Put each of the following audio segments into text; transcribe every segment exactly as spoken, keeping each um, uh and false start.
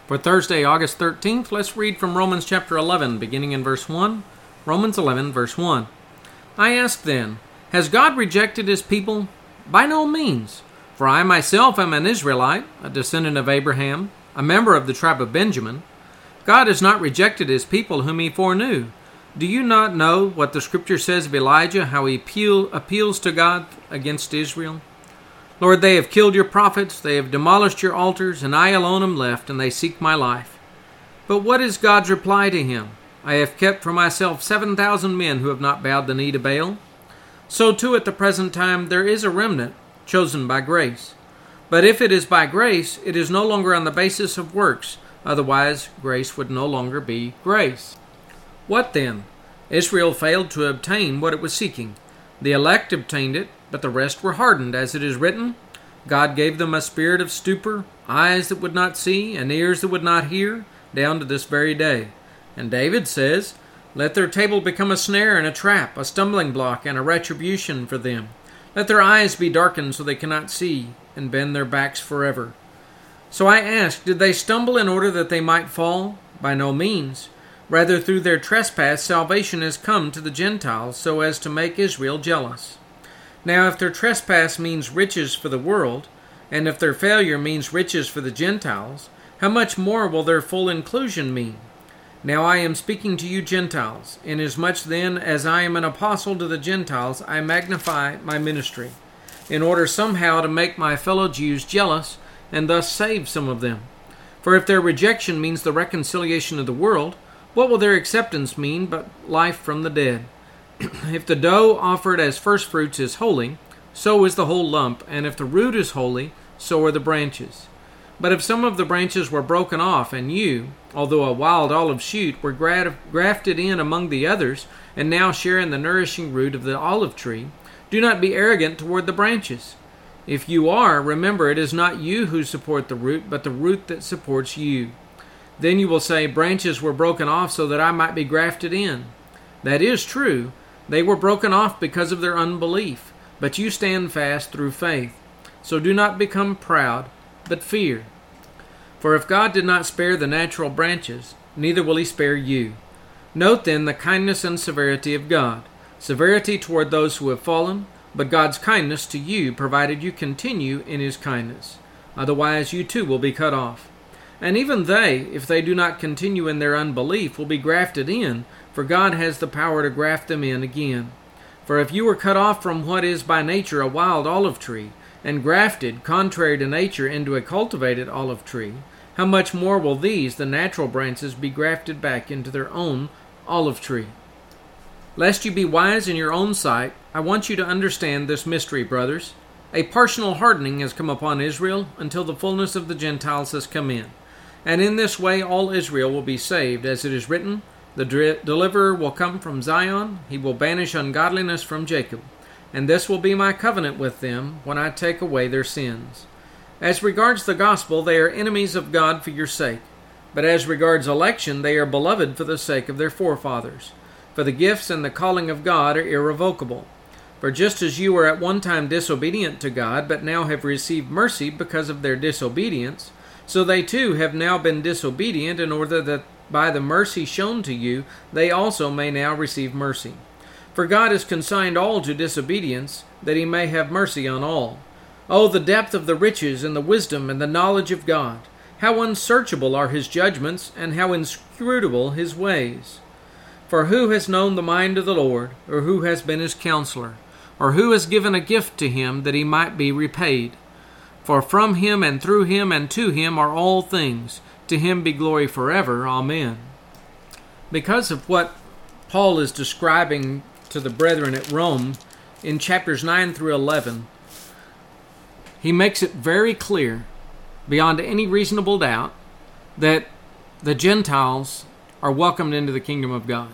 For Thursday, August thirteenth, let's read from Romans chapter eleven, beginning in verse one. Romans eleven, verse one. I ask then, has God rejected his people? By no means. For I myself am an Israelite, a descendant of Abraham, a member of the tribe of Benjamin. God has not rejected his people whom he foreknew. Do you not know what the Scripture says of Elijah, how he appeal, appeals to God against Israel? Lord, they have killed your prophets, they have demolished your altars, and I alone am left, and they seek my life. But what is God's reply to him? I have kept for myself seven thousand men who have not bowed the knee to Baal. So too at the present time there is a remnant, chosen by grace. But if it is by grace, it is no longer on the basis of works, otherwise grace would no longer be grace. What then? Israel failed to obtain what it was seeking. The elect obtained it, but the rest were hardened, as it is written, God gave them a spirit of stupor, eyes that would not see, and ears that would not hear, down to this very day. And David says, let their table become a snare and a trap, a stumbling block and a retribution for them. Let their eyes be darkened so they cannot see, and bend their backs forever. So I ask, did they stumble in order that they might fall? By no means. Rather, through their trespass, salvation has come to the Gentiles, so as to make Israel jealous. Now, if their trespass means riches for the world, and if their failure means riches for the Gentiles, how much more will their full inclusion mean? Now I am speaking to you Gentiles, inasmuch then as I am an apostle to the Gentiles, I magnify my ministry, in order somehow to make my fellow Jews jealous, and thus save some of them. For if their rejection means the reconciliation of the world, what will their acceptance mean but life from the dead? If the dough offered as firstfruits is holy, so is the whole lump, and if the root is holy, so are the branches. But if some of the branches were broken off, and you, although a wild olive shoot, were grafted in among the others, and now share in the nourishing root of the olive tree, do not be arrogant toward the branches. If you are, remember it is not you who support the root, but the root that supports you. Then you will say, branches were broken off so that I might be grafted in. That is true. They were broken off because of their unbelief, but you stand fast through faith. So do not become proud, but fear. For if God did not spare the natural branches, neither will he spare you. Note then the kindness and severity of God. Severity toward those who have fallen, but God's kindness to you, provided you continue in his kindness. Otherwise you too will be cut off. And even they, if they do not continue in their unbelief, will be grafted in, for God has the power to graft them in again. For if you were cut off from what is by nature a wild olive tree, and grafted, contrary to nature, into a cultivated olive tree, how much more will these, the natural branches, be grafted back into their own olive tree? Lest you be wise in your own sight, I want you to understand this mystery, brothers. A partial hardening has come upon Israel until the fullness of the Gentiles has come in. And in this way all Israel will be saved, as it is written, the deliverer will come from Zion, he will banish ungodliness from Jacob. And this will be my covenant with them when I take away their sins. As regards the gospel, they are enemies of God for your sake. But as regards election, they are beloved for the sake of their forefathers. For the gifts and the calling of God are irrevocable. For just as you were at one time disobedient to God, but now have received mercy because of their disobedience, so they too have now been disobedient in order that by the mercy shown to you, they also may now receive mercy. For God has consigned all to disobedience, that he may have mercy on all. Oh, the depth of the riches and the wisdom and the knowledge of God! How unsearchable are his judgments, and how inscrutable his ways! For who has known the mind of the Lord, or who has been his counselor, or who has given a gift to him that he might be repaid? For from him and through him and to him are all things. To him be glory forever. Amen. Because of what Paul is describing to the brethren at Rome in chapters nine through eleven, he makes it very clear, beyond any reasonable doubt, that the Gentiles are welcomed into the kingdom of God.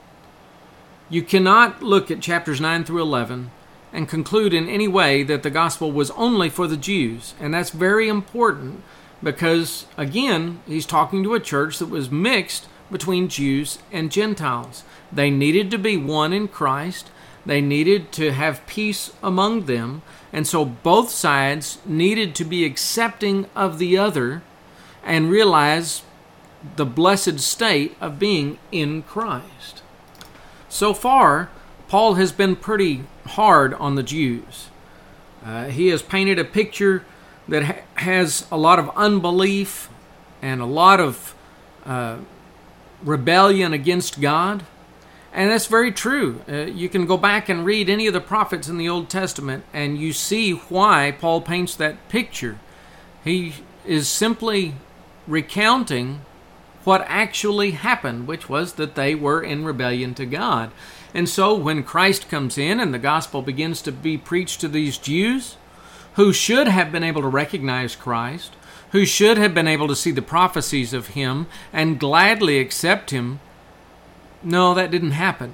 You cannot look at chapters nine through eleven and conclude in any way that the gospel was only for the Jews. And that's very important because, again, he's talking to a church that was mixed between Jews and Gentiles. They needed to be one in Christ. They needed to have peace among them. And so both sides needed to be accepting of the other and realize the blessed state of being in Christ. So far, Paul has been pretty hard on the Jews. Uh, he has painted a picture that ha- has a lot of unbelief and a lot of uh, rebellion against God. And that's very true. Uh, you can go back and read any of the prophets in the Old Testament, and you see why Paul paints that picture. He is simply recounting what actually happened, which was that they were in rebellion to God. And so when Christ comes in and the gospel begins to be preached to these Jews, who should have been able to recognize Christ, who should have been able to see the prophecies of Him and gladly accept Him, no, that didn't happen.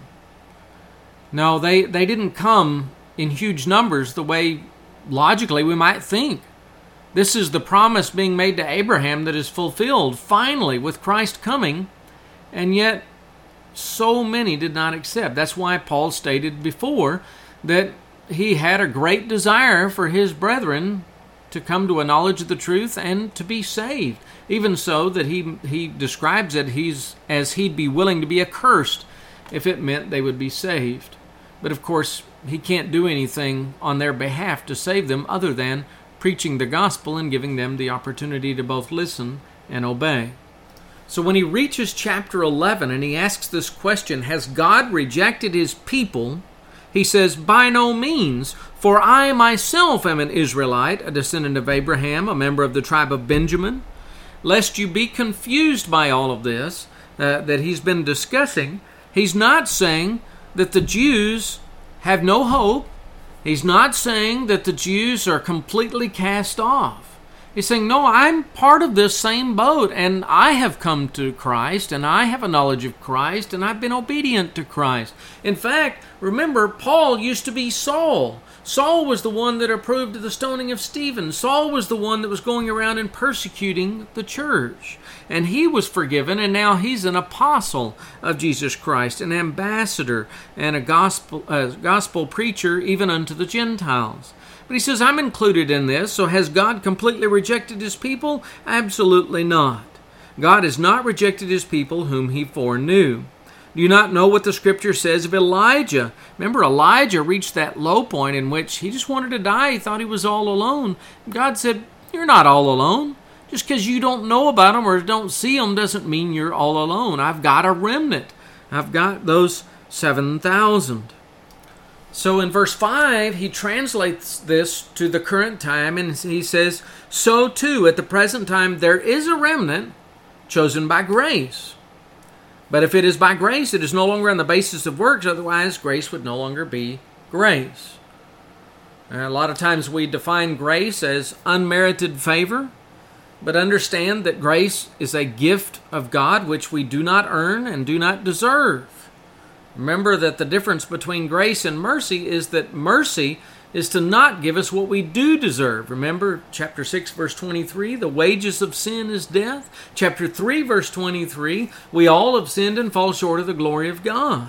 No, they, they didn't come in huge numbers the way logically we might think. This is the promise being made to Abraham that is fulfilled finally with Christ coming, and yet so many did not accept. That's why Paul stated before that he had a great desire for his brethren to come to a knowledge of the truth and to be saved. Even so that he he describes it he's as he'd be willing to be accursed if it meant they would be saved. But of course, he can't do anything on their behalf to save them other than preaching the gospel and giving them the opportunity to both listen and obey. So when he reaches chapter eleven and he asks this question, has God rejected His people? He says, by no means, for I myself am an Israelite, a descendant of Abraham, a member of the tribe of Benjamin. Lest you be confused by all of this uh, that he's been discussing, he's not saying that the Jews have no hope. He's not saying that the Jews are completely cast off. He's saying, no, I'm part of this same boat, and I have come to Christ, and I have a knowledge of Christ, and I've been obedient to Christ. In fact, remember, Paul used to be Saul. Saul was the one that approved of the stoning of Stephen. Saul was the one that was going around and persecuting the church. And he was forgiven, and now he's an apostle of Jesus Christ, an ambassador, and a gospel, a gospel preacher even unto the Gentiles. But he says, I'm included in this, so has God completely rejected His people? Absolutely not. God has not rejected His people whom He foreknew. Do you not know what the Scripture says of Elijah? Remember, Elijah reached that low point in which he just wanted to die. He thought he was all alone. God said, you're not all alone. Just because you don't know about them or don't see them doesn't mean you're all alone. I've got a remnant. I've got those seven thousand. So in verse five, he translates this to the current time, and he says, so too, at the present time, there is a remnant chosen by grace. But if it is by grace, it is no longer on the basis of works, otherwise grace would no longer be grace. And a lot of times we define grace as unmerited favor, but understand that grace is a gift of God which we do not earn and do not deserve. Remember that the difference between grace and mercy is that mercy is to not give us what we do deserve. Remember chapter six, verse twenty-three, the wages of sin is death. Chapter three, verse twenty-three, we all have sinned and fall short of the glory of God.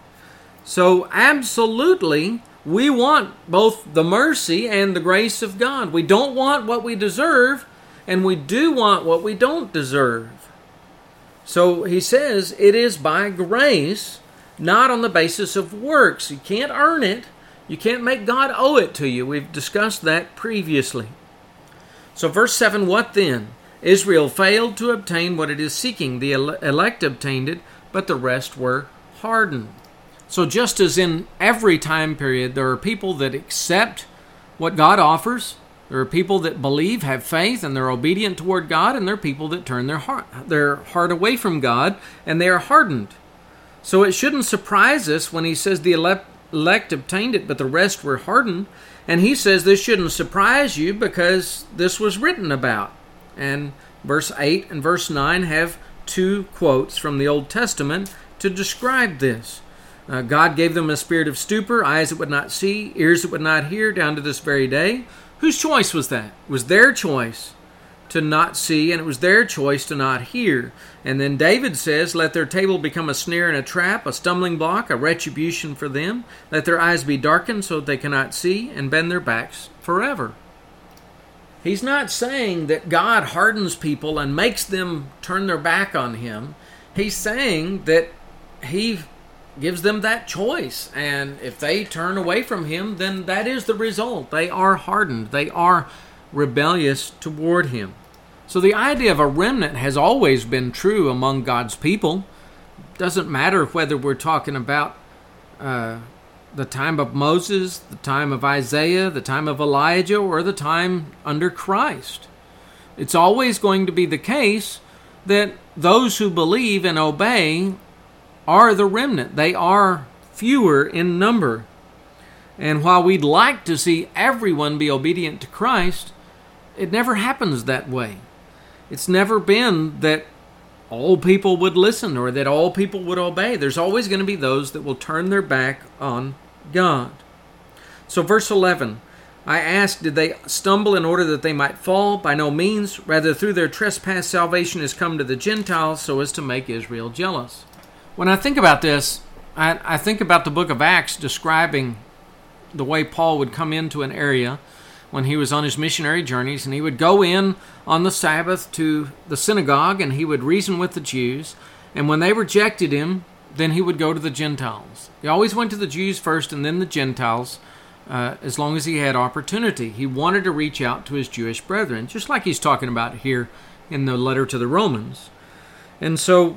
So absolutely, we want both the mercy and the grace of God. We don't want what we deserve, and we do want what we don't deserve. So he says it is by grace, not on the basis of works. You can't earn it. You can't make God owe it to you. We've discussed that previously. So verse seven, what then? Israel failed to obtain what it is seeking. The elect obtained it, but the rest were hardened. So just as in every time period, there are people that accept what God offers. There are people that believe, have faith, and they're obedient toward God, and there are people that turn their heart, their heart away from God, and they are hardened. So it shouldn't surprise us when he says the elect elect obtained it, but the rest were hardened. And he says this shouldn't surprise you because this was written about. And verse eight and verse nine have two quotes from the Old Testament to describe this. Uh, God gave them a spirit of stupor, eyes that would not see, ears that would not hear, down to this very day. Whose choice was that? It was their choice to not see, and it was their choice to not hear. And then David says, let their table become a snare and a trap, a stumbling block, a retribution for them. Let their eyes be darkened so that they cannot see, and bend their backs forever. He's not saying that God hardens people and makes them turn their back on Him. He's saying that He gives them that choice. And if they turn away from Him, then that is the result. They are hardened. They are rebellious toward Him. So the idea of a remnant has always been true among God's people. Doesn't matter whether we're talking about uh, the time of Moses, the time of Isaiah, the time of Elijah, or the time under Christ. It's always going to be the case that those who believe and obey are the remnant. They are fewer in number. And while we'd like to see everyone be obedient to Christ, it never happens that way. It's never been that all people would listen or that all people would obey. There's always going to be those that will turn their back on God. So verse eleven, I asked, did they stumble in order that they might fall? By no means. Rather, through their trespass, salvation has come to the Gentiles so as to make Israel jealous. When I think about this, I, I think about the book of Acts describing the way Paul would come into an area when he was on his missionary journeys, and he would go in on the Sabbath to the synagogue, and he would reason with the Jews, and when they rejected him, then he would go to the Gentiles. He always went to the Jews first and then the Gentiles, uh, as long as he had opportunity. He wanted to reach out to his Jewish brethren, just like he's talking about here in the letter to the Romans. And so,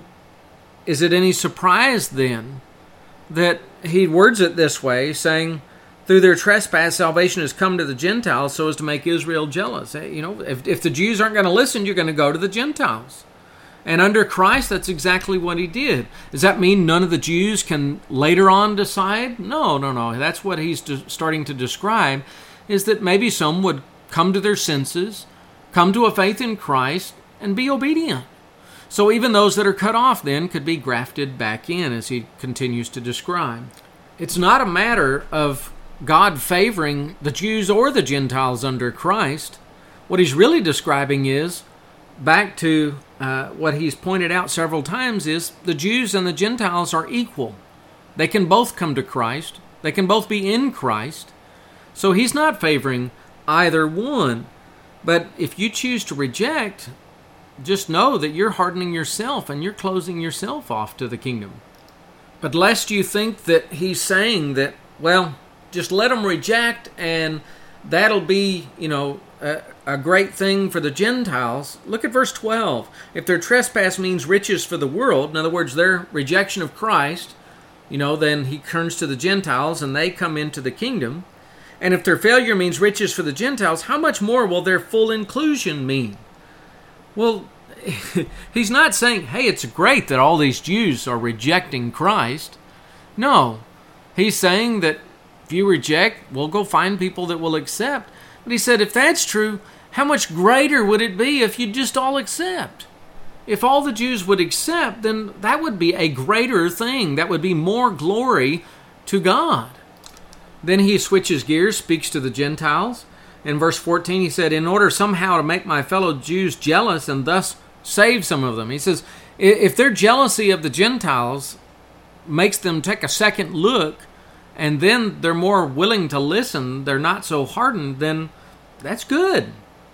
is it any surprise then that he words it this way, saying, through their trespass, salvation has come to the Gentiles so as to make Israel jealous. You know, if, if the Jews aren't going to listen, you're going to go to the Gentiles. And under Christ, that's exactly what he did. Does that mean none of the Jews can later on decide? No, no, no. That's what he's de- starting to describe, is that maybe some would come to their senses, come to a faith in Christ, and be obedient. So even those that are cut off then could be grafted back in, as he continues to describe. It's not a matter of God favoring the Jews or the Gentiles under Christ. What he's really describing is, back to uh, what he's pointed out several times, is the Jews and the Gentiles are equal. They can both come to Christ. They can both be in Christ. So he's not favoring either one. But if you choose to reject, just know that you're hardening yourself and you're closing yourself off to the kingdom. But lest you think that he's saying that, well, just let them reject, and that'll be, you know, a, a great thing for the Gentiles. Look at verse twelve. If their trespass means riches for the world, in other words, their rejection of Christ, you know, then he turns to the Gentiles and they come into the kingdom. And if their failure means riches for the Gentiles, how much more will their full inclusion mean? Well, he's not saying, hey, it's great that all these Jews are rejecting Christ. No, he's saying that if you reject, we'll go find people that will accept. But he said, if that's true, how much greater would it be if you just all accept? If all the Jews would accept, then that would be a greater thing. That would be more glory to God. Then he switches gears, speaks to the Gentiles. In verse fourteen, he said, in order somehow to make my fellow Jews jealous and thus save some of them. He says, if their jealousy of the Gentiles makes them take a second look, and then they're more willing to listen, they're not so hardened, then that's good.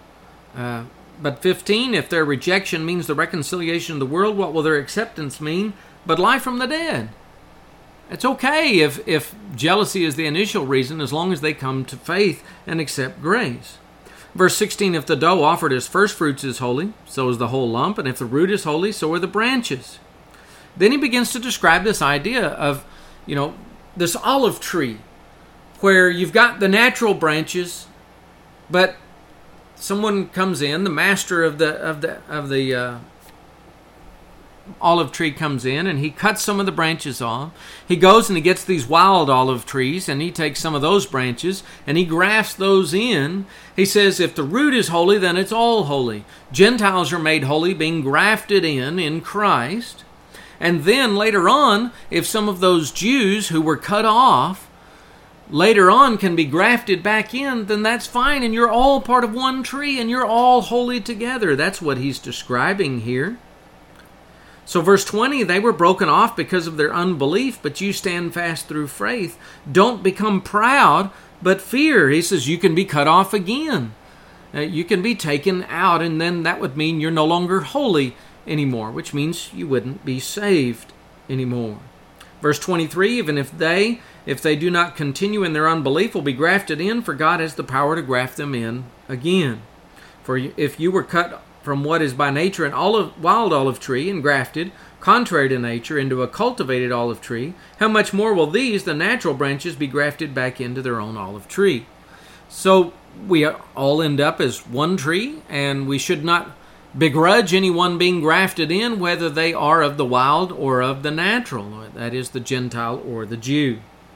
Uh, but fifteen, if their rejection means the reconciliation of the world, what will their acceptance mean but life from the dead? It's okay if, if jealousy is the initial reason, as long as they come to faith and accept grace. Verse sixteen, if the dough offered as first fruits is holy, so is the whole lump, and if the root is holy, so are the branches. Then he begins to describe this idea of, you know, this olive tree, where you've got the natural branches, but someone comes in, the master of the of the of the uh, olive tree comes in, and he cuts some of the branches off. He goes and he gets these wild olive trees, and he takes some of those branches and he grafts those in. He says, if the root is holy, then it's all holy. Gentiles are made holy, being grafted in in Christ. And then later on, if some of those Jews who were cut off later on can be grafted back in, then that's fine, and you're all part of one tree, and you're all holy together. That's what he's describing here. So verse twenty, they were broken off because of their unbelief, but you stand fast through faith. Don't become proud, but fear. He says you can be cut off again. uh, you can be taken out, and then that would mean you're no longer holy anymore, which means you wouldn't be saved anymore. Verse twenty-three, even if they, if they do not continue in their unbelief, will be grafted in, for God has the power to graft them in again. For if you were cut from what is by nature an olive, wild olive tree and grafted, contrary to nature, into a cultivated olive tree, how much more will these, the natural branches, be grafted back into their own olive tree? So we all end up as one tree, and we should not begrudge anyone being grafted in, whether they are of the wild or of the natural, that is, the Gentile or the Jew.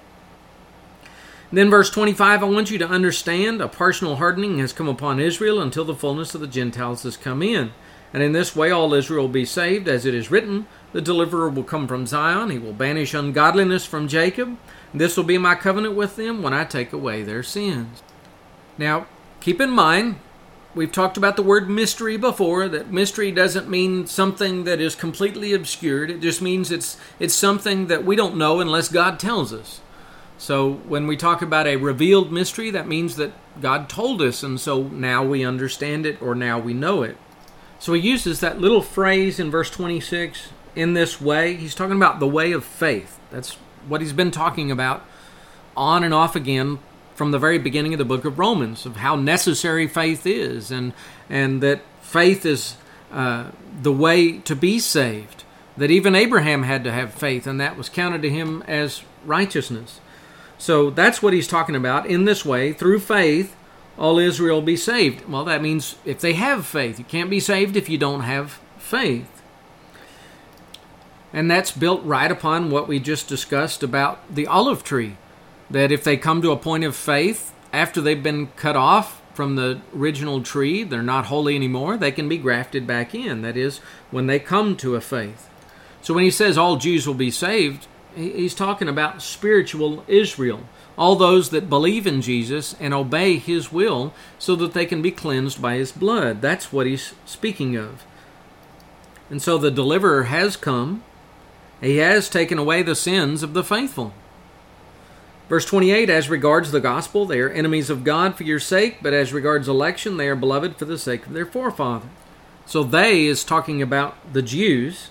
Then verse twenty-five, I want you to understand a partial hardening has come upon Israel until the fullness of the Gentiles has come in. And in this way all Israel will be saved, as it is written, the deliverer will come from Zion, he will banish ungodliness from Jacob. This will be my covenant with them when I take away their sins. Now, keep in mind, we've talked about the word mystery before, that mystery doesn't mean something that is completely obscured. It just means it's it's something that we don't know unless God tells us. So when we talk about a revealed mystery, that means that God told us, and so now we understand it, or now we know it. So he uses that little phrase in verse twenty-six, in this way. He's talking about the way of faith. That's what he's been talking about on and off again from the very beginning of the book of Romans, of how necessary faith is, and and that faith is uh, the way to be saved. That even Abraham had to have faith, and that was counted to him as righteousness. So that's what he's talking about. In this way, through faith, all Israel will be saved. Well, that means if they have faith. You can't be saved if you don't have faith. And that's built right upon what we just discussed about the olive tree. That if they come to a point of faith, after they've been cut off from the original tree, they're not holy anymore, they can be grafted back in. That is, when they come to a faith. So when he says all Jews will be saved, he's talking about spiritual Israel. All those that believe in Jesus and obey his will so that they can be cleansed by his blood. That's what he's speaking of. And so the deliverer has come. He has taken away the sins of the faithful. Verse twenty-eight, as regards the gospel, they are enemies of God for your sake, but as regards election, they are beloved for the sake of their forefather. So they is talking about the Jews,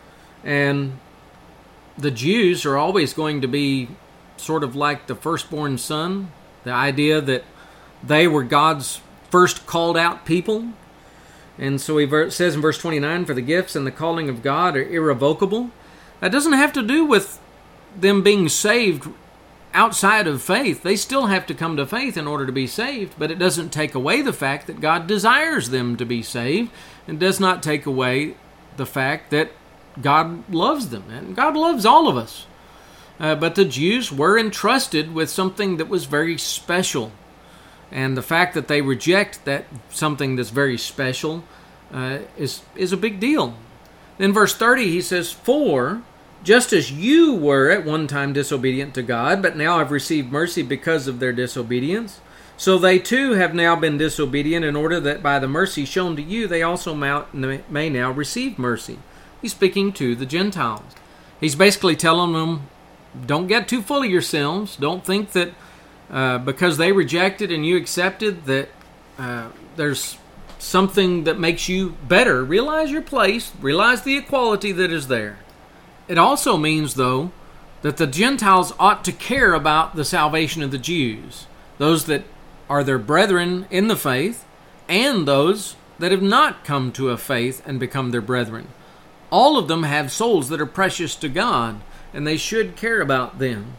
and the Jews are always going to be sort of like the firstborn son, the idea that they were God's first called out people. And so he says in verse twenty-nine, for the gifts and the calling of God are irrevocable. That doesn't have to do with them being saved outside of faith. They still have to come to faith in order to be saved, but it doesn't take away the fact that God desires them to be saved, and does not take away the fact that God loves them, and God loves all of us. Uh, but the Jews were entrusted with something that was very special, and the fact that they reject that something that's very special uh, is is a big deal. Then verse thirty, he says, for just as you were at one time disobedient to God, but now have received mercy because of their disobedience, so they too have now been disobedient, in order that by the mercy shown to you they also may now receive mercy. He's speaking to the Gentiles. He's basically telling them, don't get too full of yourselves. Don't think that uh, because they rejected and you accepted that uh, there's something that makes you better. Realize your place. Realize the equality that is there. It also means, though, that the Gentiles ought to care about the salvation of the Jews, those that are their brethren in the faith, and those that have not come to a faith and become their brethren. All of them have souls that are precious to God, and they should care about them.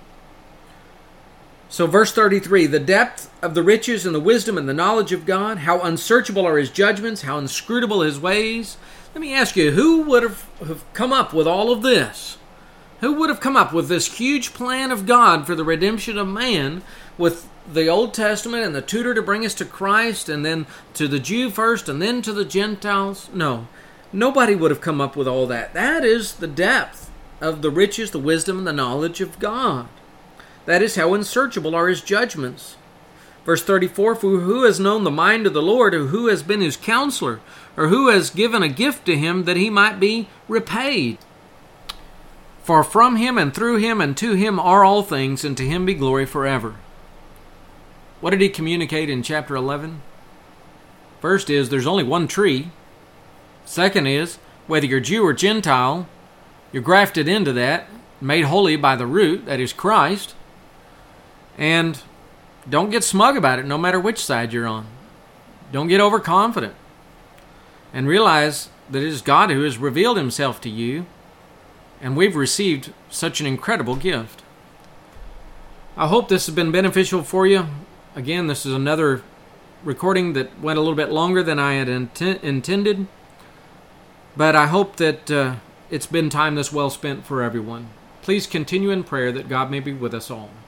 So verse thirty-three, the depth of the riches and the wisdom and the knowledge of God, how unsearchable are his judgments, how inscrutable his ways. Let me ask you, who would have, have come up with all of this? Who would have come up with this huge plan of God for the redemption of man, with the Old Testament and the tutor to bring us to Christ, and then to the Jew first, and then to the Gentiles? No. Nobody would have come up with all that. That is the depth of the riches, the wisdom, and the knowledge of God. That is how unsearchable are his judgments. Verse thirty-four, for who has known the mind of the Lord, or who has been his counselor, or who has given a gift to him that he might be repaid? For from him and through him and to him are all things, and to him be glory forever. What did he communicate in chapter eleven? First is, there's only one tree. Second is, whether you're Jew or Gentile, you're grafted into that, made holy by the root, that is Christ. And don't get smug about it, no matter which side you're on. Don't get overconfident. And realize that it is God who has revealed himself to you, and we've received such an incredible gift. I hope this has been beneficial for you. Again, this is another recording that went a little bit longer than I had inten- intended, but I hope that uh, it's been time that's well spent for everyone. Please continue in prayer that God may be with us all.